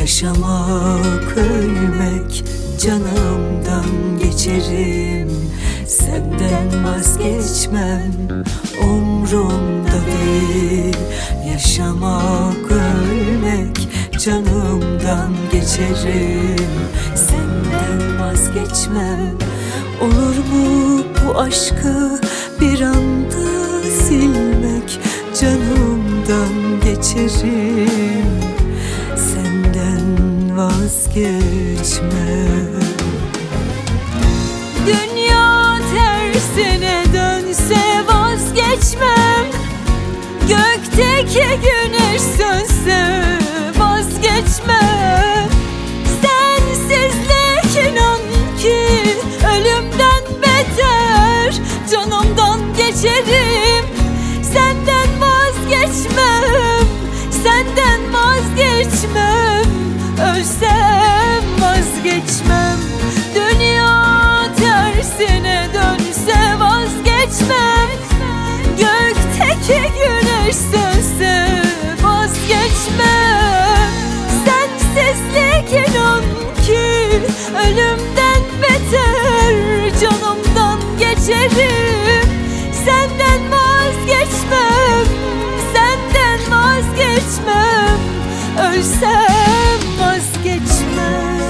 Yaşamak, ölmek, canımdan geçerim. Senden vazgeçmem, umrumda değil. Yaşamak, ölmek, canımdan geçerim. Senden vazgeçmem. Olur mu bu aşkı bir anda silmek? Canımdan geçerim. Senden vazgeçmem. Dünya tersine dönse vazgeçmem. Gökteki güneş sönse vazgeçmem. Sensizlik inan ki ölümden beter. Canımdan geçerim. Senden vazgeçmem. Senden vazgeçmem. Ölsem vazgeçmem. Dünya tersine dönse vazgeçmem. Gökteki güneş sönse vazgeçmem. Sensizlik inan ki ölümden beter. Canımdan geçerim. Senden vazgeçmem. Senden vazgeçmem. Ölsem vazgeçmem.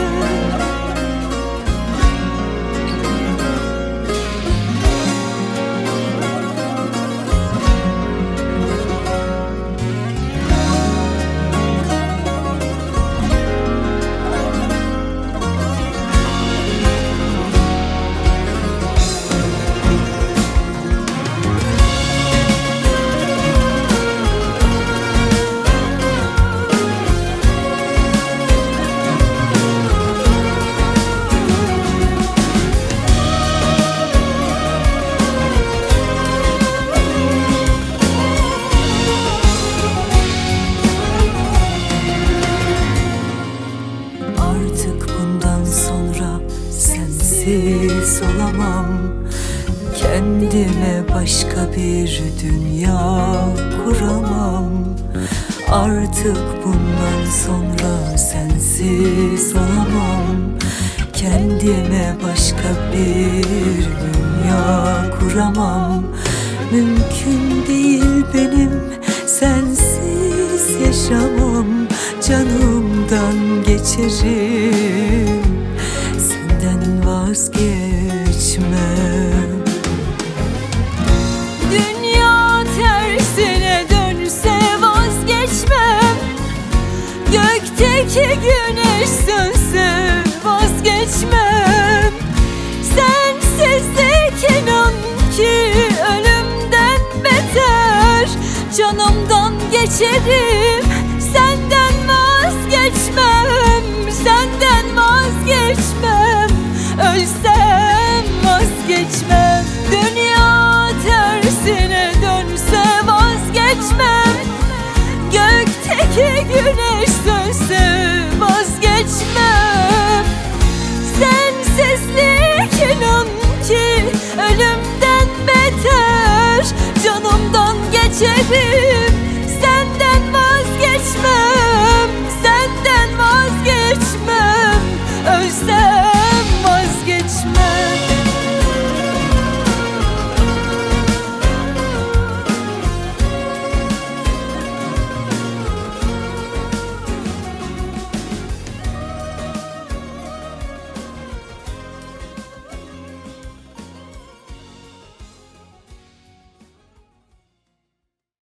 Sensiz olamam. Kendime başka bir dünya kuramam. Artık bundan sonra sensiz olamam. Kendime başka bir dünya kuramam. Mümkün değil benim sensiz yaşamam. Canımdan geçerim. Senden vazgeçmem. Dünya tersine dönse vazgeçmem. Gökteki güneş sönse vazgeçmem. Sensizlik inan ki ölümden beter. Canımdan geçerim. Senden vazgeçmem. Senden vazgeçmem. Ölsem vazgeçmem. Dünya tersine dönse vazgeçmem. Gökteki güneş sönse vazgeçmem. Sensizlik inan ki ölümden beter. Canımdan geçerim. Senden vazgeçmem. Senden vazgeçmem. Ölsem